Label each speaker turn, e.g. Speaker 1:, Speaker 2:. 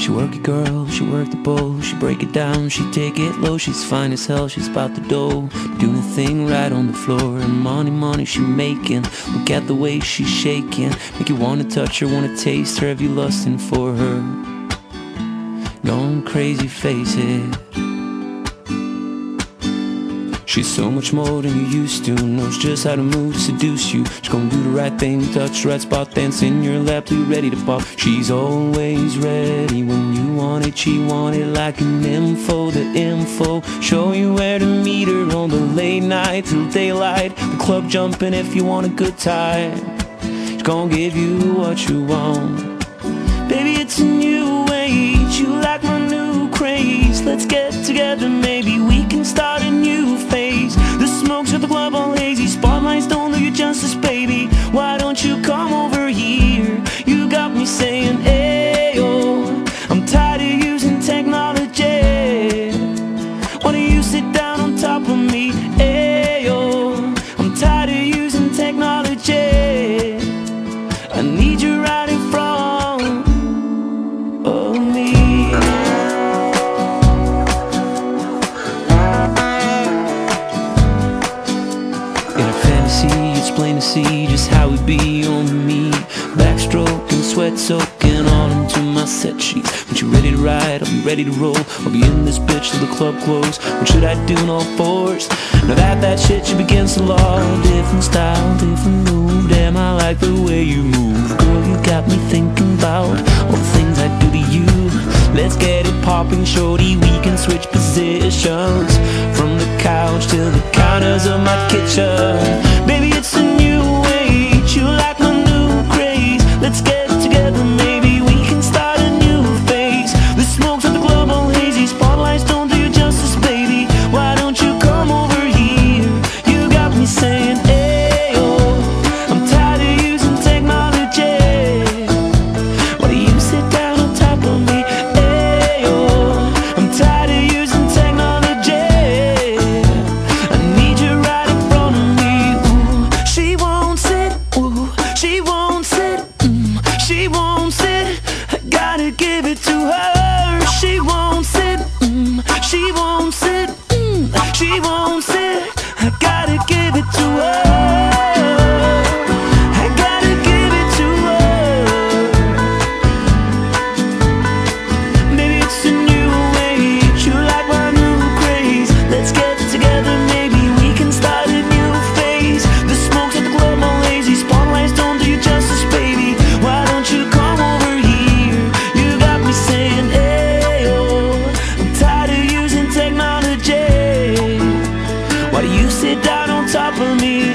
Speaker 1: She work it, girl, she work the bowl. She break it down, she take it low. She's fine as hell, she's about the dough, doing a thing right on the floor. And money, money she making. Look at the way she's shaking, make you wanna touch her, wanna taste her. Have you lusting for her? Going crazy, face it. She's so much more than you used to. Knows just how to move, seduce you. She's gonna do the right thing, touch the right spot, dance in your lap till you're ready to pop. She's always ready when you want it. She want it like an info, the info. Show you where to meet her on the late night till daylight. The club jumping if you want a good time. She's gonna give you what you want. Baby, it's a new age. You like my new craze. Let's get together, maybe we can start a new phase. The smokes at the club all hazy, spotlights don't do you justice, baby. Why don't you come over here? You got me saying, ayo, I'm tired of using technology. Why don't you sit down on top of me? Ayo, I'm tired of using technology. I need you right in front of me. It's plain to see just how it be on me. Backstroking, sweat soaking all into my set sheets. When you're ready to ride, I'll be ready to roll. I'll be in this bitch till the club close. What should I do in all fours? Now that shit should be against the law. Different style, different move. Damn, I like the way you move. Girl, you got me thinking about all the things I do to you. Let's get it popping, shorty. We can switch positions from the couch to the counters of my kitchen. Baby, it's a new age. You like my new craze. Let's get together, maybe we can start a new phase. The smokes at the club all hazy, spotlights don't do you justice, baby. Why don't you come over here? You got me saying, ayo, I'm tired of using technology. Why do you sit down on top of me? I'm tired of using technology. I need you right in front of me. Ooh, she won't sit. Ooh, she won't sit. She won't sit. I gotta give it to her. She won't sit. She won't sit. She won't sit. I gotta give it to her. I gotta give it to her. Maybe it's a new age. You like my new craze. Let's get together, maybe we can start a new phase. The smokes at the club all lazy, spotlights don't do you justice, baby. Why don't you come over here? You got me saying, ayo, I'm tired of using technology. Why do you sit down on top of me?